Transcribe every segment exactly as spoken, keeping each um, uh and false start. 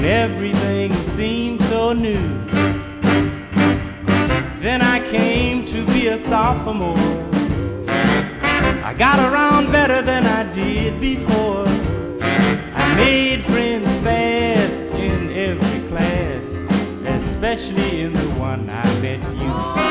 when everything seemed so new. Then I came to be a sophomore. I got around better than I did before. I made friends fast in every class, especially in the one I met you.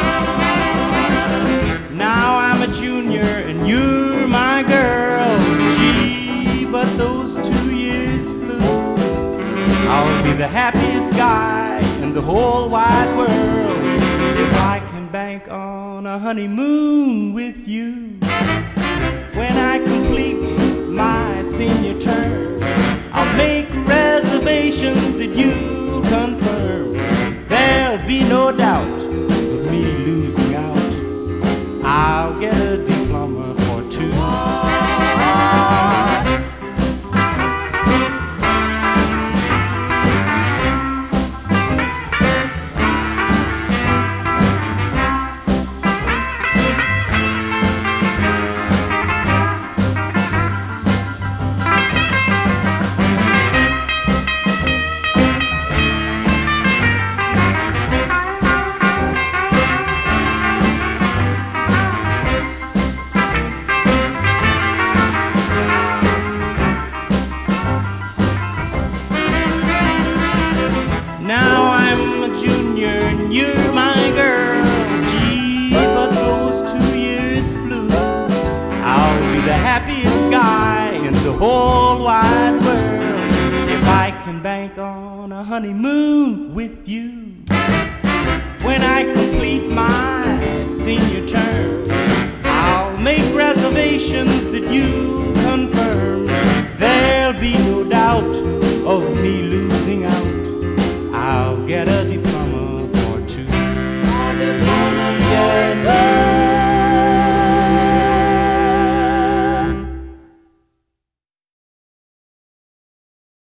Now I'm a junior and you're my girl. Gee, but those two years flew. I'll be the happiest guy in the whole wide world if I can bank on a honeymoon with you. When I complete my senior term, I'll make reservations that you'll confirm. There'll be no doubt of me losing out. I'll get a diploma for two. Now I'm a junior and you're my girl. Gee, but those two years flew. I'll be the happiest guy in the whole wide world if I can bank on a honeymoon with you. When I complete my senior term, I'll make reservations that you'll confirm. There'll be no doubt of me